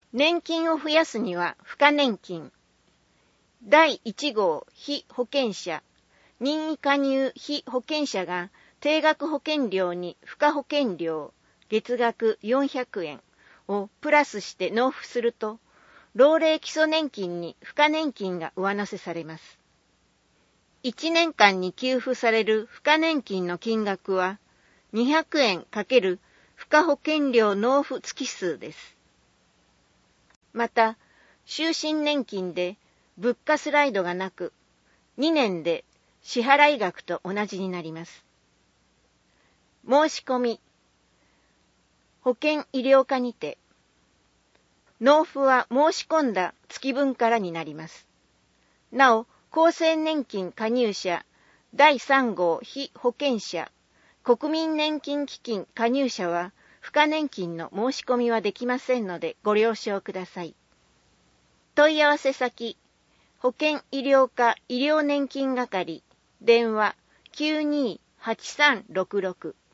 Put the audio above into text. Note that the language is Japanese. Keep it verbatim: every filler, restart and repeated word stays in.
年金を増やすには付加年金。だいいち号被保険者、任意加入被保険者が定額保険料に付加保険料月額よんひゃくえんをプラスして納付すると、老齢基礎年金に付加年金が上乗せされます。いちねんかんに給付される付加年金の金額はにひゃくえん×付加保険料納付月数です。また、終身年金で物価スライドがなく、にねんで支払い額と同じになります。申し込み。保険医療課にて。納付は申し込んだ月分からになります。なお、厚生年金加入者、だいさん号被保険者、国民年金基金加入者は、付加年金の申し込みはできませんのでご了承ください。問い合わせ先、保険医療課医療年金係、電話きゅうにーはちさんろくろく。